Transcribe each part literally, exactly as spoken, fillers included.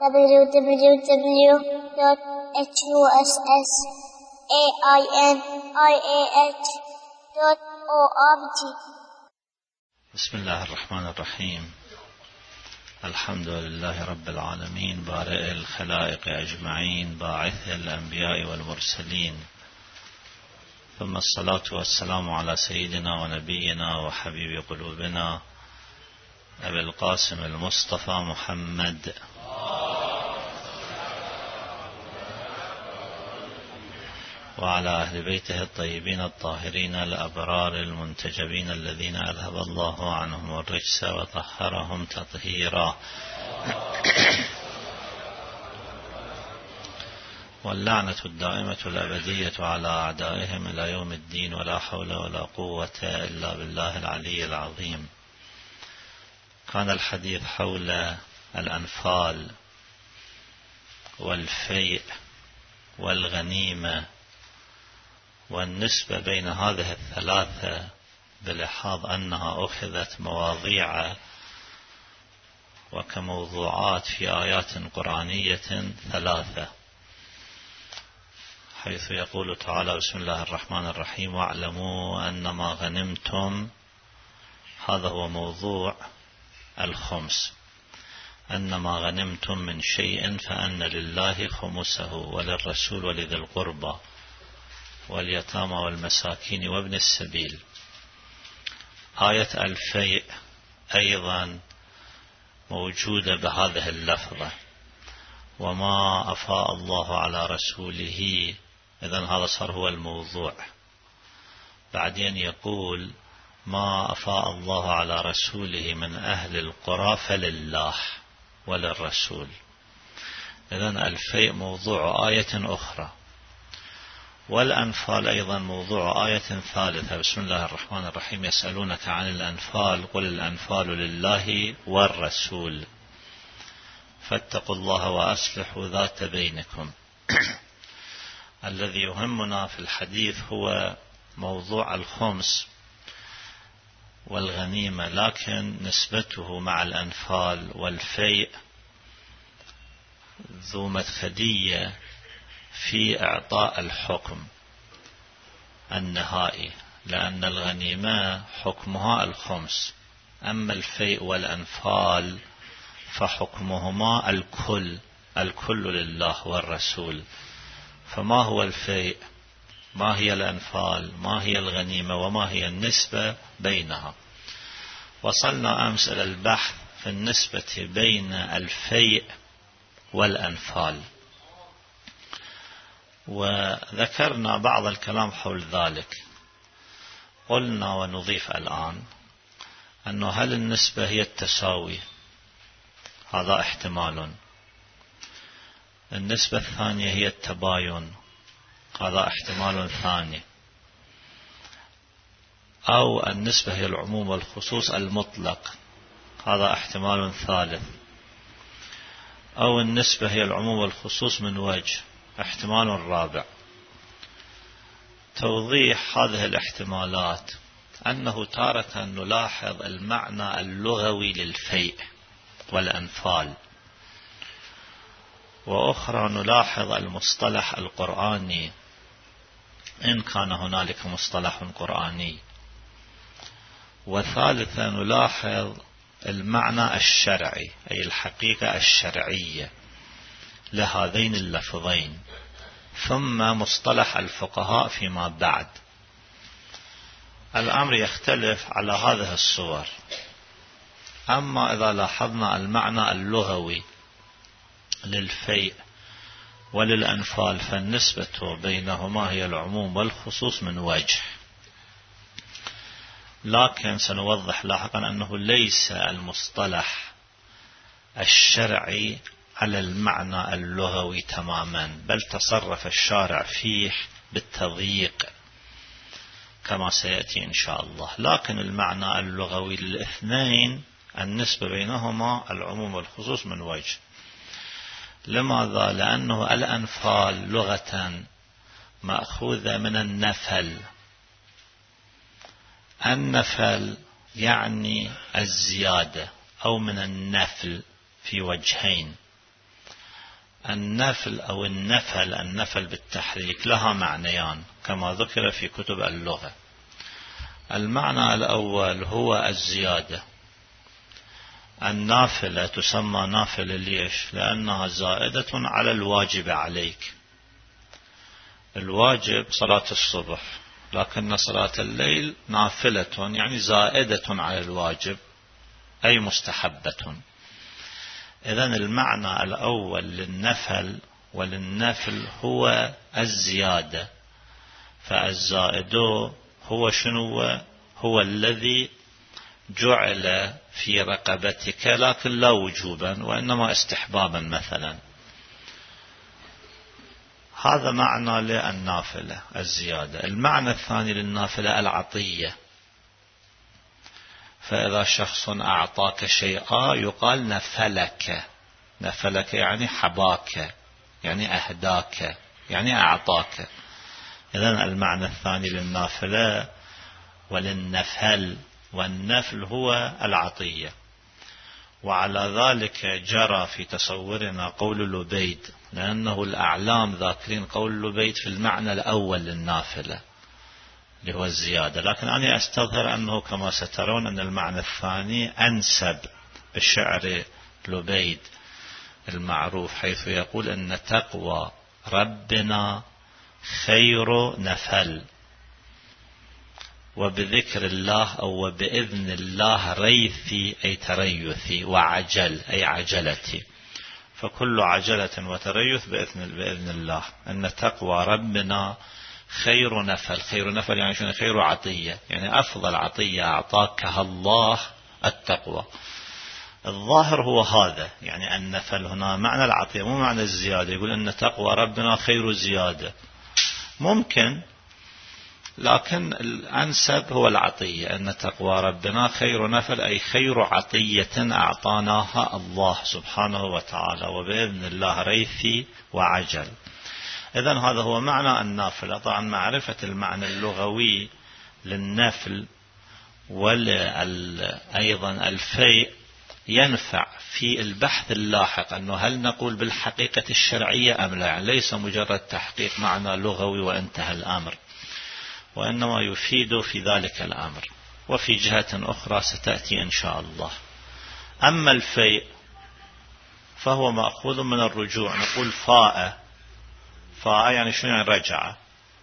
w w w dot huss ainIah dot org. بسم الله الرحمن الرحيم. الحمد لله رب العالمين، بارئ الخلائق أجمعين، باعث الأنبياء والمرسلين، ثم الصلاة والسلام على سيدنا ونبينا وحبيب قلوبنا أبي القاسم المصطفى محمد وعلى أهل بيته الطيبين الطاهرين الأبرار المنتجبين الذين أذهب الله عنهم الرجس وطهرهم تطهيرا، واللعنة الدائمة الأبدية على أعدائهم إلى يوم الدين، ولا حول ولا قوة إلا بالله العلي العظيم. كان الحديث حول الأنفال والفيء والغنيمة والنسبة بين هذه الثلاثة، بلحاظ أنها أخذت مواضيع وكموضوعات في آيات قرآنية ثلاثة، حيث يقول تعالى: بسم الله الرحمن الرحيم، واعلموا أنما غنمتم. هذا هو موضوع الخمس: أنما غنمتم من شيء فأن لله خمسه وللرسول ولذي القربى واليتامى والمساكين وابن السبيل. آية الفيء أيضا موجودة بهذه اللفظة: وما أفاء الله على رسوله. إذن هذا صار هو الموضوع. بعدين يقول: ما أفاء الله على رسوله من أهل القرى فلله وللرسول. إذن الفيء موضوع آية أخرى. والأنفال أيضا موضوع آية ثالثة: بسم الله الرحمن الرحيم، يسألونك عن الأنفال، قل الأنفال لله والرسول فاتقوا الله وأصلحوا ذات بينكم. الذي يهمنا في الحديث هو موضوع الخمس والغنيمة، لكن نسبته مع الأنفال والفيء ذو مدخلية في إعطاء الحكم النهائي، لأن الغنيمة حكمها الخمس، أما الفيء والأنفال فحكمهما الكل، الكل لله والرسول. فما هو الفيء؟ ما هي الأنفال؟ ما هي الغنيمة؟ وما هي النسبة بينها؟ وصلنا أمس إلى البحث في النسبة بين الفيء والأنفال، وذكرنا بعض الكلام حول ذلك. قلنا ونضيف الآن أنه هل النسبة هي التساوي؟ هذا احتمال. النسبة الثانية هي التباين، هذا احتمال ثاني. أو النسبة هي العموم والخصوص المطلق، هذا احتمال ثالث. أو النسبة هي العموم والخصوص من وجه، احتمال رابع. توضيح هذه الاحتمالات أنه تارة نلاحظ المعنى اللغوي للفيء والأنفال، وأخرى نلاحظ المصطلح القرآني إن كان هنالك مصطلح قرآني، وثالثا نلاحظ المعنى الشرعي، أي الحقيقة الشرعية لهذين اللفظين، ثم مصطلح الفقهاء فيما بعد. الأمر يختلف على هذه الصور. أما إذا لاحظنا المعنى اللغوي للفيء وللأنفال فالنسبة بينهما هي العموم والخصوص من وجه، لكن سنوضح لاحقا أنه ليس المصطلح الشرعي على المعنى اللغوي تماما، بل تصرف الشارع فيه بالتضييق كما سيأتي إن شاء الله. لكن المعنى اللغوي للاثنين النسبة بينهما العموم والخصوص من وجه. لماذا؟ لأنه الأنفال لغة مأخوذة من النفل. النفل يعني الزيادة، أو من النفل في وجهين. النفل أو النفل، النفل بالتحريك لها معنيان كما ذكر في كتب اللغة. المعنى الأول هو الزيادة. النافلة تسمى نافلة ليش؟ لأنها زائدة على الواجب عليك. الواجب صلاة الصبح، لكن صلاة الليل نافلة يعني زائدة على الواجب أي مستحبة. إذن المعنى الأول للنفل وللنفل هو الزيادة. فالزائد هو شنو؟ هو الذي جعل في رقبتك لكن لا وجوبا وإنما استحبابا مثلا. هذا معنى للنافلة الزيادة. المعنى الثاني للنافلة العطية. فإذا شخص أعطاك شيئا يقال نفلك. نفلك يعني حباك، يعني أهداك، يعني أعطاك. إذن المعنى الثاني للنافلة وللنفل، والنفل هو العطية. وعلى ذلك جرى في تصورنا قول لبيد، لأنه الأعلام ذاكرين قول لبيد في المعنى الأول للنافلة اللي هو الزيادة، لكن أنا أستظهر أنه كما سترون أن المعنى الثاني أنسب بالشعر لبيد المعروف، حيث يقول أن تقوى ربنا خير نفل، وبذكر الله أو بإذن الله ريثي أي تريثي، وعجل أي عجلتي. فكل عجلة وتريث بإذن, بإذن الله. أن تقوى ربنا خير نفل. خير نفل يعني شنو؟ خير عطية، يعني أفضل عطية أعطاكها الله التقوى. الظاهر هو هذا، يعني النفل هنا معنى العطية مو معنى الزيادة. يقول أن تقوى ربنا خير زيادة، ممكن، لكن الأنسب هو العطية. أن تقوى ربنا خير نفل أي خير عطية أعطاناها الله سبحانه وتعالى، وبإذن الله ريثي وعجل. إذن هذا هو معنى النافلة. طبعا معرفة المعنى اللغوي للنفل وأيضا الفيء ينفع في البحث اللاحق، أنه هل نقول بالحقيقة الشرعية أم لا. يعني ليس مجرد تحقيق معنى لغوي وانتهى الأمر، وإنما يفيد في ذلك الأمر. وفي جهة أخرى ستأتي إن شاء الله. أما الفيء فهو مأخوذ من الرجوع. نقول فاء. فاء يعني شنو؟ يعني رجع.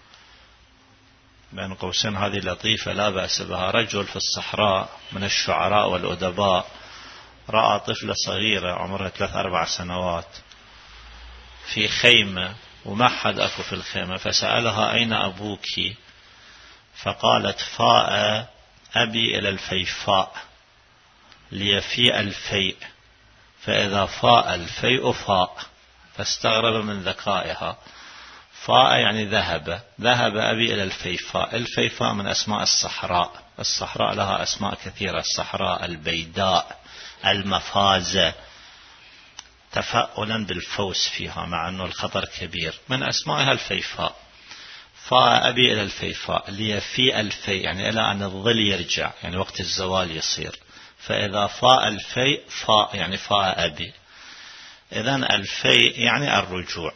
بين قوسين هذه لطيفة لا بأس بها. رجل في الصحراء من الشعراء والأدباء رأى طفلة صغيرة عمرها ثلاث أربع سنوات في خيمة وما حد أكو في الخيمة، فسألها أين أبوك؟ فقالت فاء أبي إلى الفيفاء ليفيء الفيء، فإذا فاء الفيء فاء. فاستغرب من ذكائها. فاء يعني ذهب، ذهب أبي إلى الفيفاء. الفيفاء من أسماء الصحراء. الصحراء لها أسماء كثيرة: الصحراء، البيداء، المفازة، تفاؤلا بالفوز فيها مع أنه الخطر كبير. من أسمائها الفيفاء. فاء أبي إلى الفيفاء ليفيء الفيء يعني إلى أن الظل يرجع، يعني وقت الزوال يصير. فإذا فاء الفيء فاء يعني فاء أبي. إذن الفيء يعني الرجوع.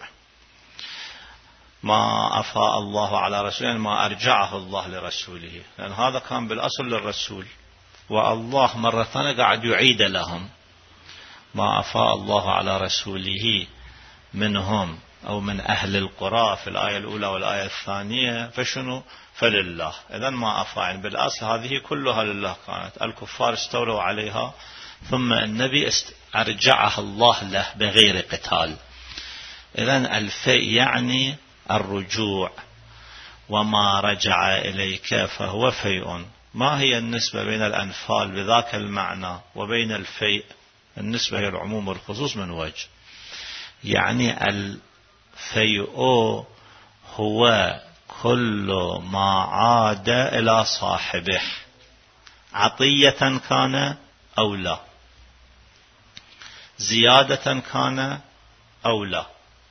ما أفاء الله على رسوله يعني ما أرجعه الله لرسوله، لأن هذا كان بالأصل للرسول، والله مرة ثانية قاعد يعيد لهم. ما أفاء الله على رسوله منهم أو من أهل القرى في الآية الأولى والآية الثانية فشنو؟ فلله. إذن ما أفاء يعني بالأصل هذه كلها لله كانت. الكفار استولوا عليها، ثم النبي أرجعها الله له بغير قتال. إذن الفيء يعني الرجوع. وما رجع إليك فهو فيء. ما هي النسبة بين الأنفال بذاك المعنى وبين الفيء؟ النسبة هي العموم والخصوص من وجه. يعني الفيء هو كل ما عاد إلى صاحبه، عطية كان أو لا، زيادة كان أو لا.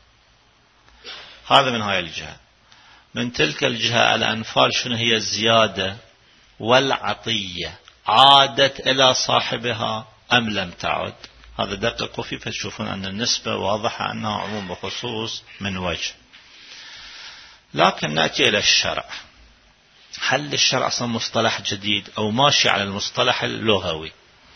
هذا من هاي الجهة. من تلك الجهة الأنفال شنو هي؟ الزيادة والعطية. عادت إلى صاحبها أم لم تعد؟ هذا دققوا فيه فتشوفون أن النسبة واضحة أنها عموم وخصوص من وجه. لكن نأتي إلى الشرع. هل الشرع أصلا مصطلح جديد أو ماشي على المصطلح اللغوي؟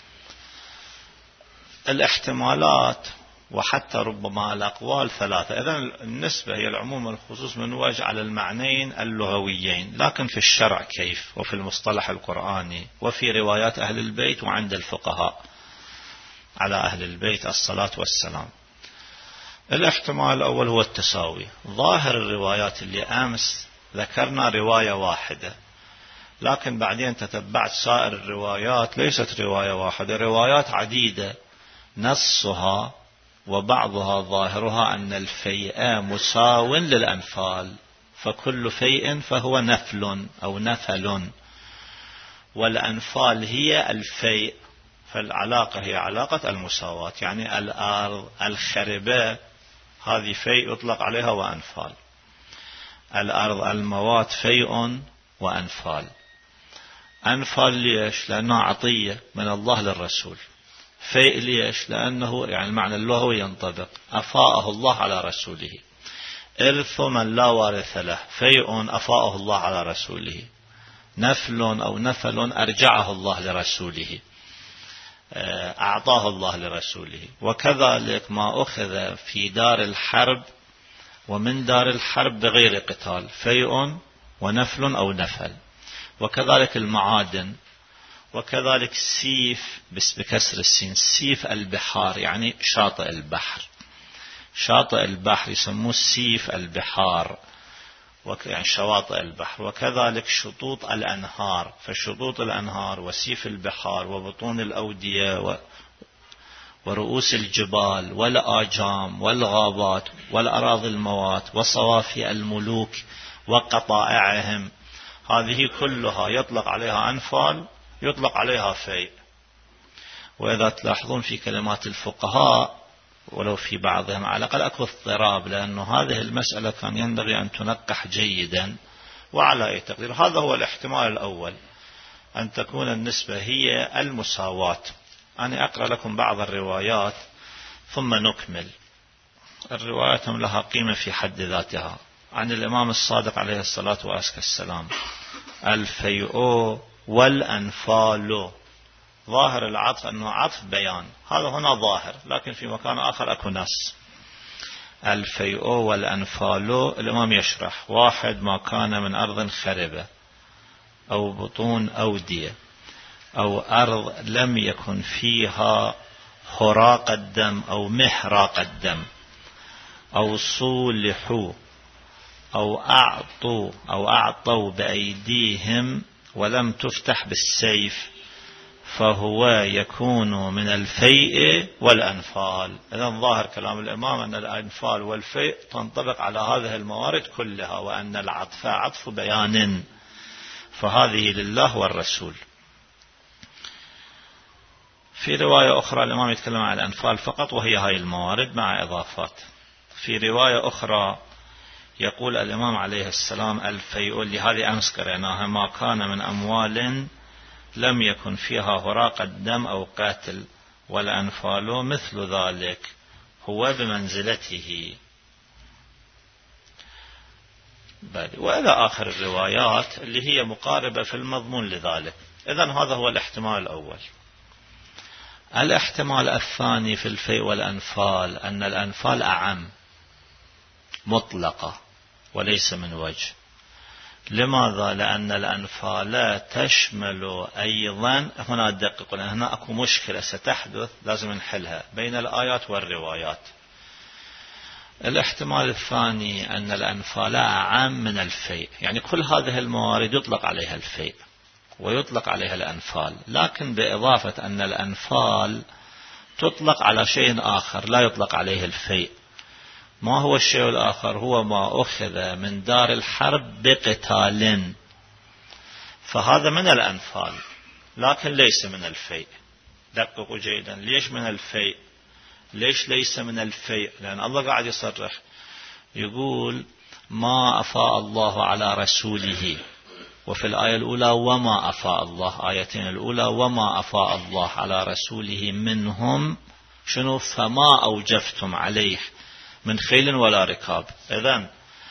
الاحتمالات وحتى ربما الأقوال ثلاثة. إذن النسبة هي العموم والخصوص من وجه على المعنيين اللغويين، لكن في الشرع كيف، وفي المصطلح القرآني، وفي روايات أهل البيت وعند الفقهاء على أهل البيت الصلاة والسلام. الاحتمال الأول هو التساوي. ظاهر الروايات اللي أمس ذكرنا رواية واحدة، لكن بعدين تتبعت سائر الروايات ليست رواية واحدة، روايات عديدة نصها وبعضها ظاهرها أن الفيء مساو للأنفال، فكل فيء فهو نفل أو نفل، والأنفال هي الفيء، فالعلاقة هي علاقة المساواة. يعني الأرض الخربة هذه فيء يطلق عليها وأنفال، الأرض الموات فيء وأنفال. أنفال ليش؟ لأنها عطية من الله للرسول. فيء ليش؟ لأنه يعني المعنى اللغوي ينطبق، أفاءه الله على رسوله. إرث من لا وارث له، فيء أفاءه الله على رسوله. نفل أو نفل أرجعه الله لرسوله، أعطاه الله لرسوله. وكذلك ما أخذ في دار الحرب ومن دار الحرب بغير قتال، فيء ونفل أو نفل. وكذلك المعادن، وكذلك سيف بس بكسر السين، سيف البحار يعني شاطئ البحر، شاطئ البحر يسموه سيف البحار، يعني شواطئ البحر. وكذلك شطوط الأنهار، فشطوط الأنهار وسيف البحار وبطون الأودية ورؤوس الجبال والآجام والغابات والأراضي الموات وصوافي الملوك وقطائعهم، هذه كلها يطلق عليها أنفال، يطلق عليها فيء. وإذا تلاحظون في كلمات الفقهاء ولو في بعضهم على الأقل أكو اضطراب، لأن هذه المسألة كان ينبغي أن تنقح جيدا وعلى أي تقدير. هذا هو الاحتمال الأول، أن تكون النسبة هي المساواة. أنا أقرأ لكم بعض الروايات ثم نكمل. الروايات لها قيمة في حد ذاتها. عن الإمام الصادق عليه الصلاة والسلام: الفيء والأنفال. ظاهر العطف أنه عطف بيان، هذا هنا ظاهر، لكن في مكان آخر أكو نص. الفيء والأنفال، الإمام يشرح: واحد ما كان من أرض خربة أو بطون أودية أو أرض لم يكن فيها هراق الدم أو محراق الدم أو صولحوا أو أعطوا أو أعطوا بأيديهم ولم تفتح بالسيف، فهو يكون من الفيء والأنفال. إذن ظاهر كلام الإمام أن الأنفال والفيء تنطبق على هذه الموارد كلها، وأن العطف عطف بيان، فهذه لله والرسول. في رواية أخرى الإمام يتكلم عن الأنفال فقط، وهي هاي الموارد مع إضافات. في رواية أخرى يقول الإمام عليه السلام: الفيء، لهذه أمس قرأناها، ما كان من أموال لم يكن فيها هراق الدم أو قاتل، والأنفال مثل ذلك، هو بمنزلته. وإلى آخر الروايات اللي هي مقاربة في المضمون لذلك. إذن هذا هو الاحتمال الأول. الاحتمال الثاني في الفيء والأنفال أن الأنفال أعم مطلقة وليس من وجه. لماذا؟ لأن الأنفال تشمل أيضا، هنا دققوا لأن هنا أكو مشكلة ستحدث لازم نحلها بين الآيات والروايات. الاحتمال الثاني أن الأنفال أعم من الفيء، يعني كل هذه الموارد يطلق عليها الفيء ويطلق عليها الأنفال، لكن بإضافة أن الأنفال تطلق على شيء آخر لا يطلق عليه الفيء. ما هو الشيء الآخر؟ هو ما أخذ من دار الحرب بقتال، فهذا من الأنفال لكن ليس من الفيء. دققوا جيدا، ليش من الفيء؟ ليش ليس من الفيء؟ لأن الله قاعد يصرح يقول: ما أفاء الله على رسوله، وفي الآية الأولى وما أفاء الله، آيتين الأولى وما أفاء الله على رسوله منهم شنو؟ فما أوجفتم عليه من خيل ولا ركاب. إذن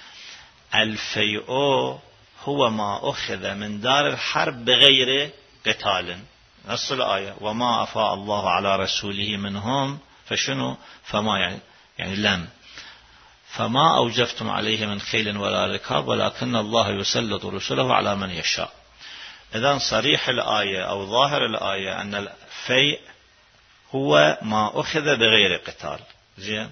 الفيء هو ما أخذ من دار الحرب بغير قتال، نص الآية وما أفاء الله على رسوله منهم فشنو؟ فما يعني يعني لم فما أوجفتم عليه من خيل ولا ركاب ولكن الله يسلط رسله على من يشاء. إذن صريح الآية أو ظاهر الآية أن الفيء هو ما أخذ بغير قتال، زين،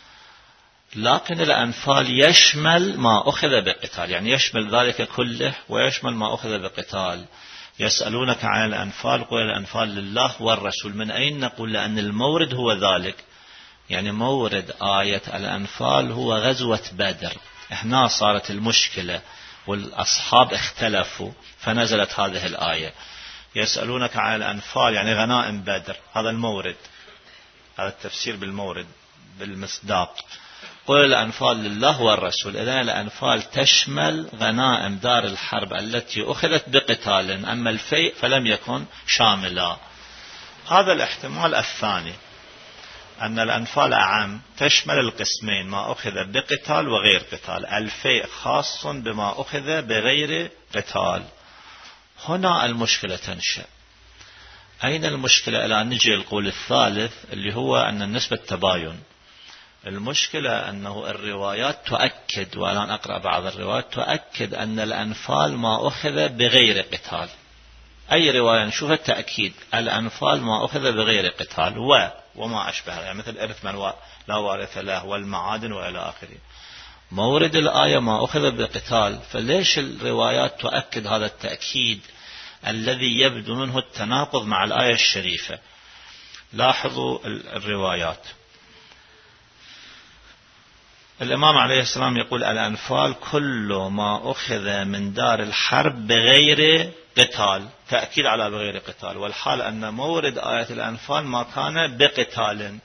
لكن الأنفال يشمل ما أخذ بقتال، يعني يشمل ذلك كله ويشمل ما أخذ بقتال. يسألونك عن الأنفال قل الأنفال لله والرسول. من أين نقول؟ لأن المورد هو ذلك، يعني مورد آية الأنفال هو غزوة بدر. هنا صارت المشكلة والأصحاب اختلفوا فنزلت هذه الآية. يسألونك عن الأنفال يعني غنائم بدر، هذا المورد، هذا التفسير بالمورد بالمصداق. قل الأنفال لله والرسول. إذن الأنفال تشمل غنائم دار الحرب التي أخذت بقتال، أما الفيء فلم يكن شاملا. هذا الاحتمال الثاني، أن الأنفال أعم، تشمل القسمين، ما أخذ بقتال وغير قتال. الفيء خاص بما أخذ بغير قتال. هنا المشكلة تنشأ. أين المشكلة؟ إلى أن نجي القول الثالث اللي هو أن النسبة تباين. المشكلة أنه الروايات تؤكد، وأنا أقرأ بعض الروايات تؤكد أن الأنفال ما أخذ بغير قتال. أي رواية نشوف التأكيد الأنفال ما أخذ بغير قتال و وما أشبه، يعني مثل إرث من لا وارث له والمعادن وإلى آخره. مورد الآية ما أخذ بقتال، فليش الروايات تؤكد هذا التأكيد الذي يبدو منه التناقض مع الآية الشريفة؟ لاحظوا الروايات. الإمام عليه السلام يقول الأنفال كل ما أخذ من دار الحرب بغير قتال، تأكيد على بغير قتال، والحال أن مورد آية الأنفال ما كان بقتال.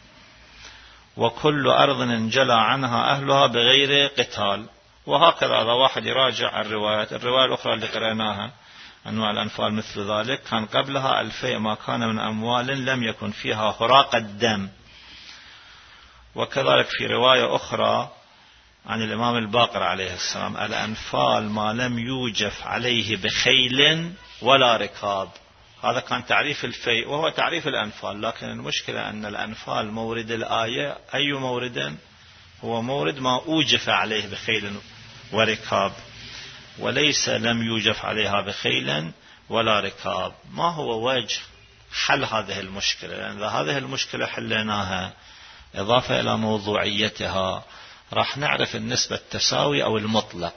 وكل أرض انجلى عنها أهلها بغير قتال. وهكذا هذا واحد يراجع الروايات. الرواية الأخرى اللي قرأناها أنواع الأنفال مثل ذلك، كان قبلها الفيء ما كان من أموال لم يكن فيها هراق الدم. وكذلك في رواية أخرى عن الإمام الباقر عليه السلام الأنفال ما لم يوجف عليه بخيل ولا ركاب. هذا كان تعريف الفيء وهو تعريف الأنفال. لكن المشكلة أن الأنفال مورد الآية أي مورد؟ هو مورد ما أوجف عليه بخيل وركاب، وليس لم يوجف عليها بخيل ولا ركاب. ما هو وجه حل هذه المشكلة؟ لأن هذه المشكلة حليناها إضافة إلى موضوعيتها راح نعرف النسبة التساوي أو المطلق.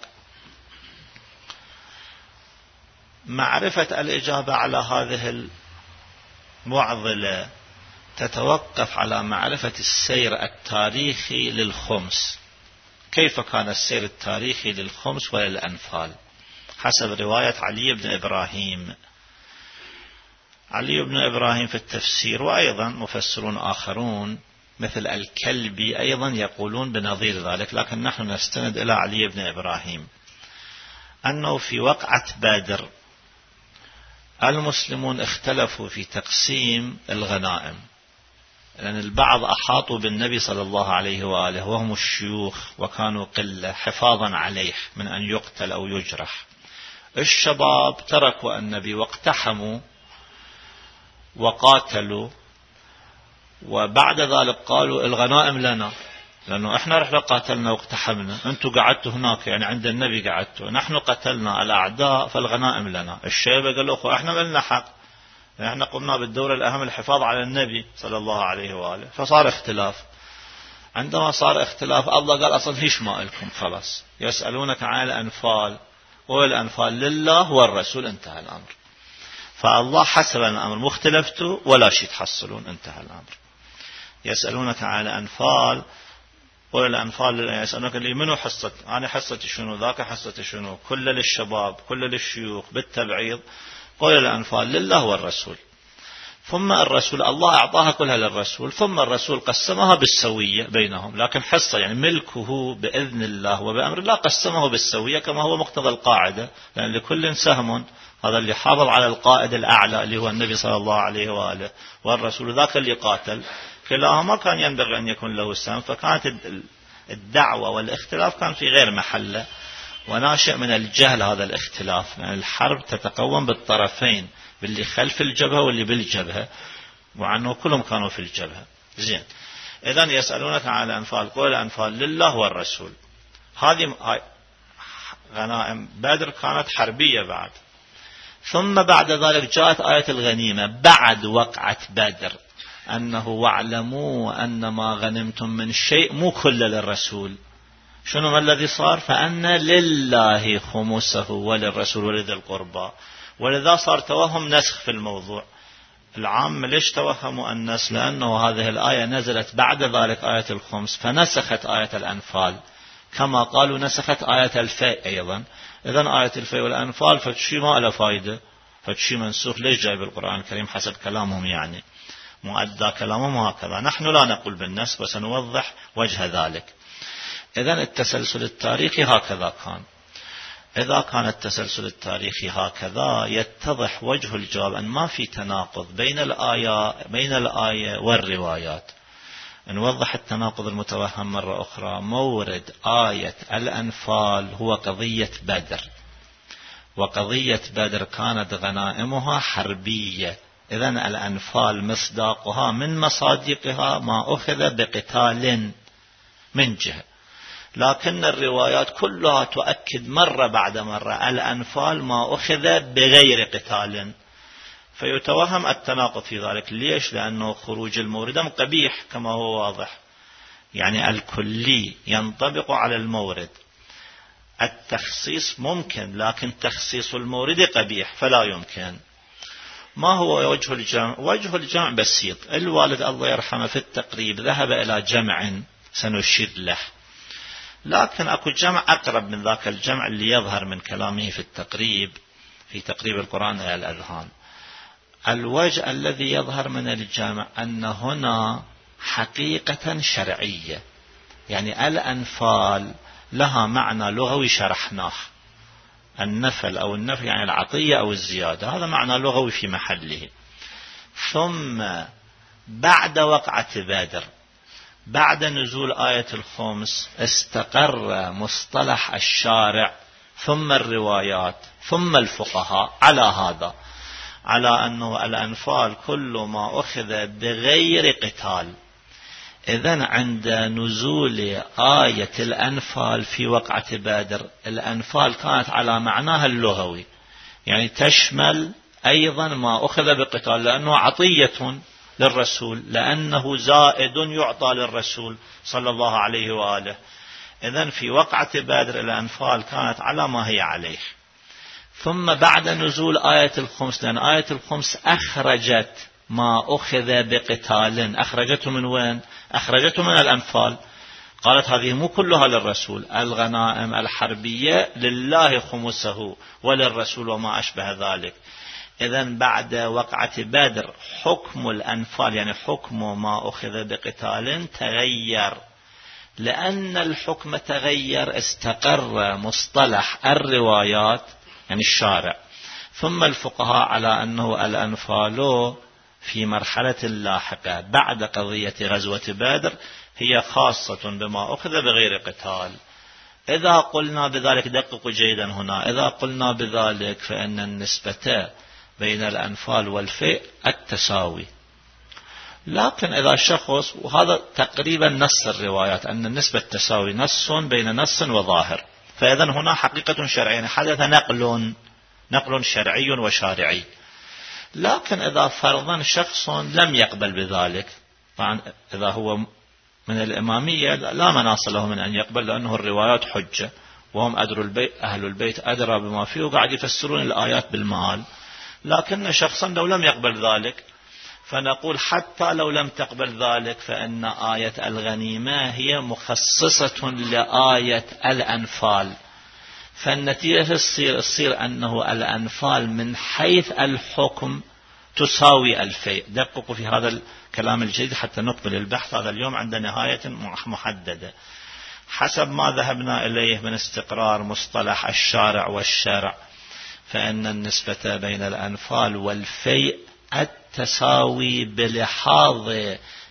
معرفة الإجابة على هذه المعضلة تتوقف على معرفة السير التاريخي للخمس. كيف كان السير التاريخي للخمس وللأنفال؟ حسب رواية علي بن إبراهيم. علي بن إبراهيم في التفسير وأيضا مفسرون آخرون مثل الكلبي أيضا يقولون بنظير ذلك، لكن نحن نستند إلى علي بن إبراهيم أنه في وقعة بدر المسلمون اختلفوا في تقسيم الغنائم، لأن البعض أحاطوا بالنبي صلى الله عليه وآله وهم الشيوخ وكانوا قلة حفاظا عليه من أن يقتل أو يجرح. الشباب تركوا النبي واقتحموا وقاتلوا، وبعد ذلك قالوا الغنائم لنا، لأنه إحنا رحنا قاتلنا واقتحمنا، أنتوا قعدتوا هناك يعني عند النبي قعدتوا، نحن قتلنا الأعداء فالغنائم لنا. الشيبة قالوا أخوة إحنا ما لنا حق، إحنا قمنا بالدور الأهم الحفاظ على النبي صلى الله عليه وآله. فصار اختلاف. عندما صار اختلاف الله قال أصلا هيش ما لكم خلاص، يسألونك عن الأنفال والأنفال لله والرسول، انتهى الأمر. فالله حسب الأمر مختلفتوا ولا شيء تحصلون، انتهى الأمر. يسألونك عن الأنفال قل الأنفال يسألونك اللي منو حصة، أنا حصتي شنو، ذاك حصتي شنو، كل للشباب كل للشيوخ بالتبعيض. قل الأنفال لله والرسول. ثم الرسول الله أعطاها كلها للرسول، ثم الرسول قسمها بالسوية بينهم، لكن حصة يعني ملكه بإذن الله وبأمر الله قسمه بالسوية كما هو مقتضى القاعدة، لأن لكل سهم. هذا اللي حافظ على القائد الأعلى اللي هو النبي صلى الله عليه وآله، والرسول ذاك اللي قاتل كلاهما كان ينبغي أن يكون له سهم، فكانت الدعوة والاختلاف كان في غير محله، وناشئ من الجهل هذا الاختلاف، يعني الحرب تتقوم بالطرفين، باللي خلف الجبهة واللي بالجبهة، وعنه كلهم كانوا في الجبهة. زين، إذن يسألونك عن الأنفال، قول الأنفال لله والرسول. هذه غنائم بدر كانت حربية بعد، ثم بعد ذلك جاءت آية الغنيمة بعد وقعة بدر، أنه واعلموا أن ما غنمتم من شيء مو كله للرسول. شنو ما الذي صار؟ فأن لله خمسه وللرسول ولذي القربى. ولذا صار توهم نسخ في الموضوع. العام ليش توهموا النسخ؟ لأنه هذه الآية نزلت بعد ذلك آية الخمس، فنسخت آية الأنفال، كما قالوا نسخت آية الفيء أيضا. إذن آية الفيء والأنفال فتشي ما له فايدة، فتشي منسوخ. ليش جاي بالقرآن الكريم؟ حسب كلامهم، يعني مؤدى كلامهم هكذا. نحن لا نقول بالنسخ، وسنوضح وجه ذلك. إذن التسلسل التاريخي هكذا كان. إذا كان التسلسل التاريخي هكذا، يتضح وجه الجواب أن ما في تناقض بين الآية بين الآية والروايات. نوضح التناقض المتوهم مرة أخرى. مورد آية الأنفال هو قضية بدر، وقضية بدر كانت غنائمها حربية. إذن الأنفال مصداقها من مصادقها ما أخذ بقتال من جهة، لكن الروايات كلها تؤكد مرة بعد مرة الأنفال ما أخذ بغير قتال، فيتوهم التناقض في ذلك. ليش؟ لأنه خروج الموردم قبيح كما هو واضح، يعني الكلي ينطبق على المورد، التخصيص ممكن، لكن تخصيص المورد قبيح فلا يمكن. ما هو وجه الجمع؟ وجه الجمع بسيط. الوالد الله يرحمه في التقريب ذهب إلى جمع سنشير له، لكن أكو جمع أقرب من ذاك الجمع اللي يظهر من كلامه في التقريب، في تقريب القرآن إلى الأذهان. الوجه الذي يظهر من الجمع أن هنا حقيقة شرعية، يعني الأنفال لها معنى لغوي شرحناه. النفل أو النفل يعني العطية أو الزيادة، هذا معنى لغوي في محله. ثم بعد وقعة بدر، بعد نزول آية الخمس، استقر مصطلح الشارع ثم الروايات ثم الفقهاء على هذا، على أنه الأنفال كل ما أخذ بغير قتال. إذن عند نزول آية الأنفال في وقعة بدر، الأنفال كانت على معناها اللغوي، يعني تشمل أيضا ما أخذ بقتال، لأنه عطية للرسول، لأنه زائد يعطى للرسول صلى الله عليه وآله. إذن في وقعة بدر الأنفال كانت على ما هي عليه. ثم بعد نزول آية الخمس، لأن آية الخمس أخرجت ما أخذ بقتال، أخرجته من وين؟ أخرجته من الأنفال. قالت هذه مو كلها للرسول، الغنائم الحربية لله خمسه وللرسول وما أشبه ذلك. إذن بعد وقعة بدر حكم الأنفال، يعني حكم ما أخذ بقتال، تغير. لأن الحكم تغير استقر مصطلح الروايات، يعني الشارع ثم الفقهاء، على أنه الأنفال في مرحلة لاحقة بعد قضية غزوة بدر هي خاصة بما أخذ بغير قتال. إذا قلنا بذلك، دققوا جيدا هنا، إذا قلنا بذلك فإن النسبة بين الأنفال والفيء التساوي. لكن إذا شخص، وهذا تقريبا نص الروايات أن النسبة تساوي، نص بين نص وظاهر، فإذا هنا حقيقة شرعية، حدث نقل نقل شرعي وشارعي. لكن إذا فرضا شخص لم يقبل بذلك، طبعا إذا هو من الإمامية لا مناص له من أن يقبل، لأنه الروايات حجة، وهم أدروا البيت، أهل البيت أدرى بما فيه، وقاعد يفسرون الآيات بالمال. لكن شخصا لو لم يقبل ذلك، فنقول حتى لو لم تقبل ذلك، فإن آية الغنيمة هي مخصصة لآية الأنفال، فالنتيجة تصير تصير أنه الأنفال من حيث الحكم تساوي الفيء. دققوا في هذا الكلام الجديد حتى نقبل البحث. هذا اليوم عند نهاية محددة حسب ما ذهبنا إليه من استقرار مصطلح الشارع والشرع، فإن النسبة بين الأنفال والفيء التساوي بلحاظ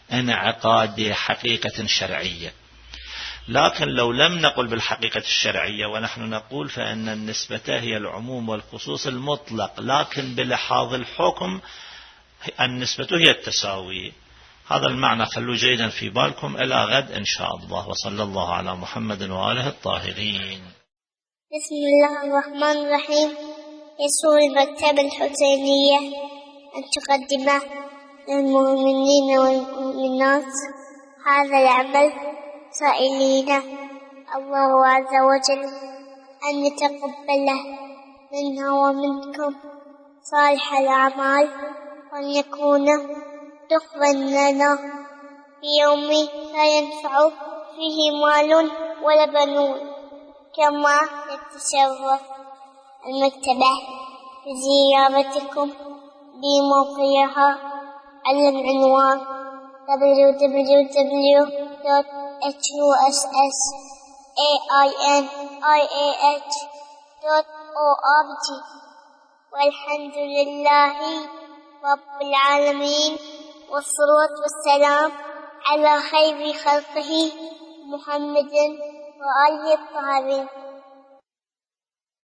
انعقاد حقيقة شرعية. لكن لو لم نقل بالحقيقة الشرعية ونحن نقول فإن النسبة هي العموم والخصوص المطلق، لكن بلحاظ الحكم النسبة هي التساوي. هذا المعنى خلوا جيدا في بالكم إلى غد إن شاء الله. وصلى الله على محمد وآله الطاهرين. بسم الله الرحمن الرحيم. يسر المكتبة الحسينية أن تقدم للمؤمنين والمؤمنات هذا العمل، سائلين الله عز وجل أن يتقبله منا ومنكم صالح الأعمال، وأن يكون دخلا لنا في يوم لا ينفع فيه مال ولا بنون. كما يتشرف المكتبة بزيارتكم بموقعها على العنوان دبليو دبليو دبليو دوت اتش يو اس اس اي اي ان اي اي اتش دوت او ار جي. والحمد لله رب العالمين، والصلاة والسلام على خير خلقه محمد وآله الطاهرين.